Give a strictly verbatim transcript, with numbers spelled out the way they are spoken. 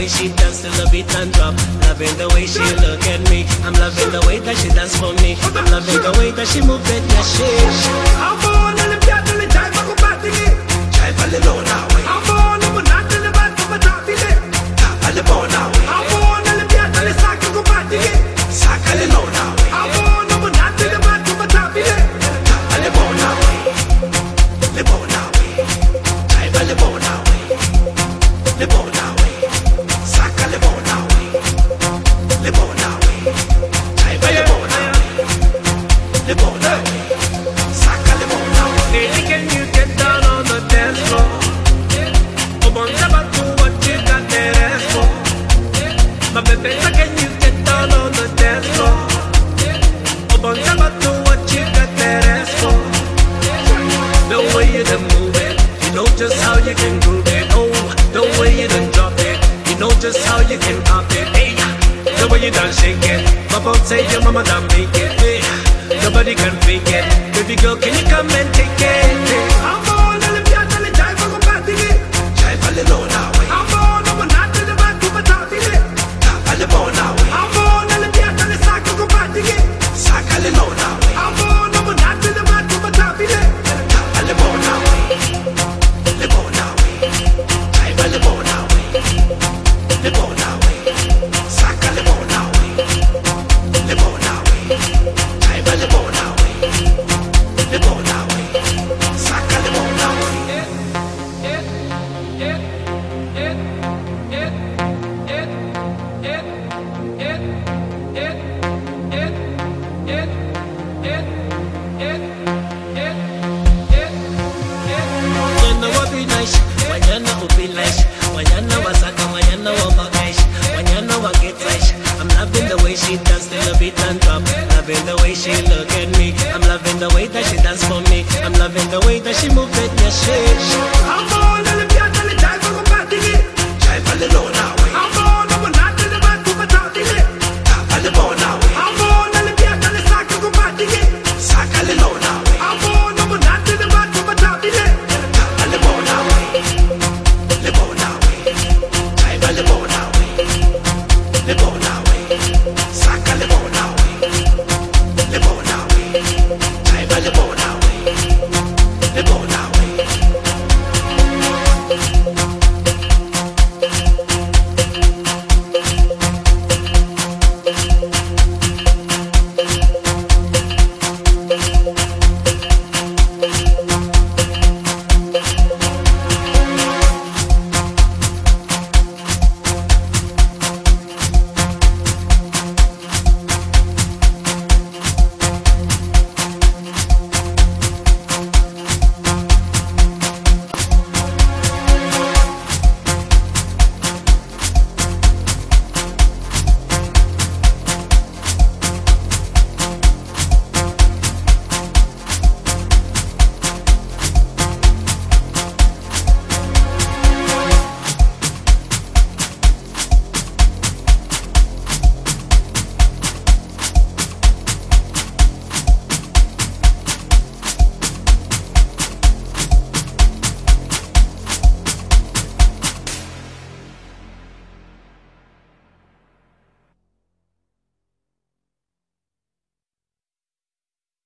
way she dance to the beat and drop. Loving the way she look at me. I'm loving the way that she dance for me. I'm loving the way that she move it, yeah, she. I'm born in the piano, the jive, I'm about to get. Jive a little now, way. I'm born, I'm not in the back of my top, it. A little now, way. I'm born in the piano, the sack, I'm about to get. Sack a little now, way. I'm born, I'm not in the back of my top, it. A little now, way. Little now, way. Jive a little now, way. Little now, way. Sack a little now, way. Little now, way. Jive a little now, way. Little now, way. Sack a little now, way. Baby, can you get down on the dance floor? Oh, bon, about to what you got that ass for. My baby, can you get down on the dance floor? Oh, bon, about to what you got that ass for. The way you done move it, you know just how you can groove it. Oh, the way you done drop it, you know just how you can pop it. Hey, the way you done shake it, my boat say your mama done make it. Hey, nobody can fake it. Baby girl, can you come and take it? Hey, I'm all in the piano, the jive, I'm about to get. Jive a little